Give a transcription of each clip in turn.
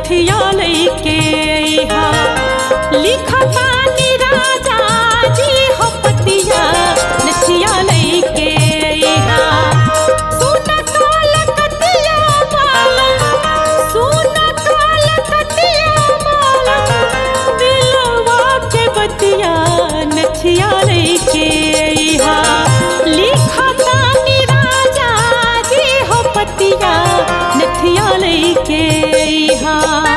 नथिया लैके अइहा लिखा तानी राजा जी हो पतिया नथिया लैके अइहा सुन कलकतिया वाला सुन कलकतिया वाला दिलवा के बतिया नथिया लैके अइहा लिखा तानी राजा जी हो पतिया नथिया लैके अइहा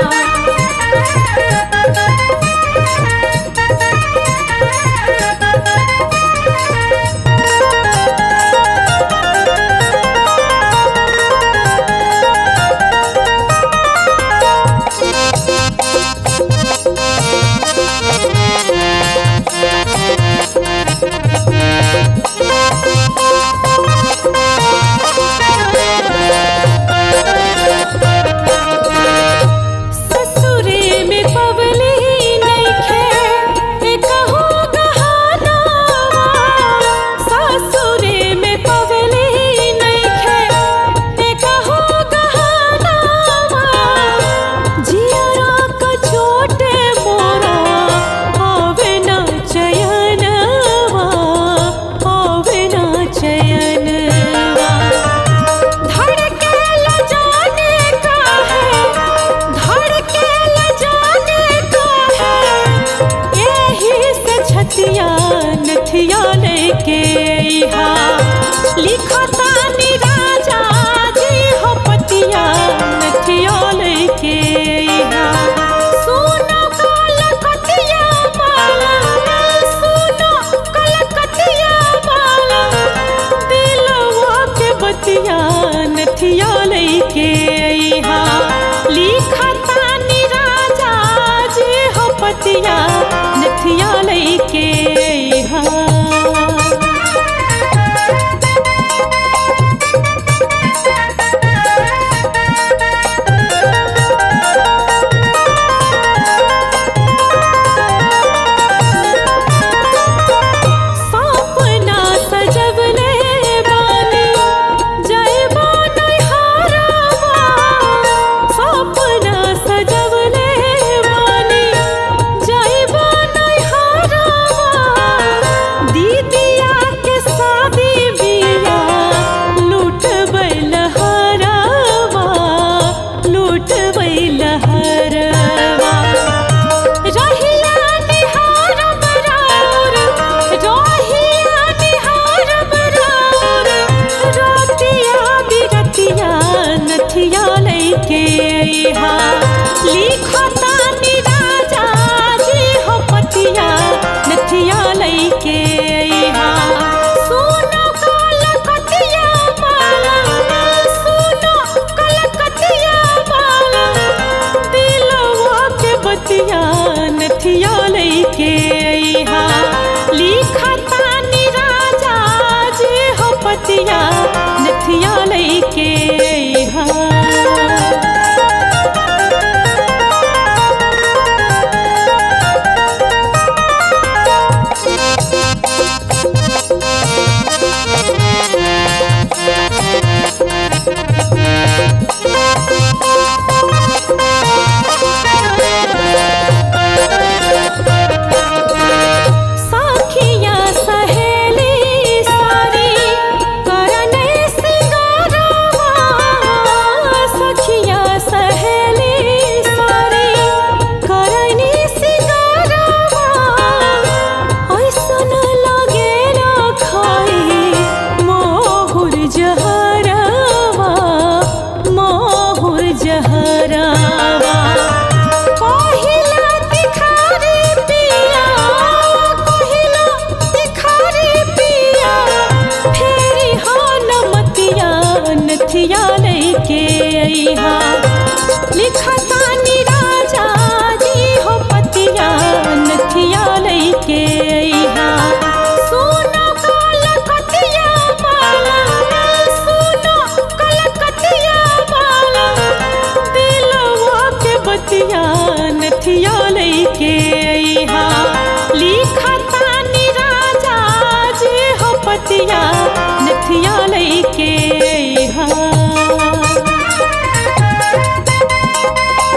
नथिया लैके अइहा लिखा तानी राजा जी हो पतिया नथिया लैके अइहा सुनो कलकतिया वाला सुनो कलकतिया वाला दिलवा के बतिया नथिया लैके अइहा लिखा तानी राजा जी हो पतिया नथिया लैके अइहा नथिया लैके अइहा लिखा तानी राजा जी हो पतिया नथिया लैके अइहा सुनो कलकतिया वाला सुनो कलकतिया वाला दिलवा के बतिया नथिया लैके अइहा लिखा तानी राजा जी हो पतिया नथिया लैके अइहा साखिया सहेली सारी करने सिंगारवा सखिया सहेली सारी करने सिंगारवा ऐसन लगे ना खाई मोहुर जहरवा मोहुर जहरवा कहिला तिखारी पिया कहिला तिखारी पिया फेरी हान मतिया नथिया लैके अइहा लिखा तानी राजा जी हो पतिया नथिया लैके अइहा सुनो कलकतिया वाला सुनो कलकतिया वाला दिलवा के बतिया नथिया लैके अइहा लिखा तानी राजा जी हो पतिया नथिया लैके अइहा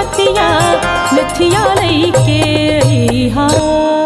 बतिया नथिया लई के अइहा।